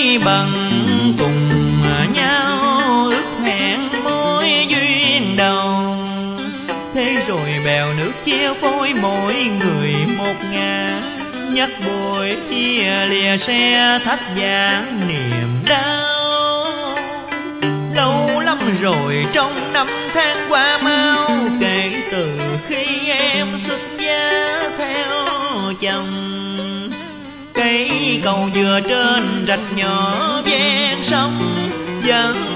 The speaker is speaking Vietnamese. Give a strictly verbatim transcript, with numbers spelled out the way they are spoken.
đôi bằng cùng nhau ước hẹn mối duyên đầu. Thế rồi bèo nước chia phôi mỗi người một ngả, nhắc bồi chia lìa xe thách giảng niềm đau. Lâu lắm rồi trong năm tháng qua mau, kể từ khi em xuất gia theo chồng. Cây cầu dừa trên rạch nhỏ ven sông vẫn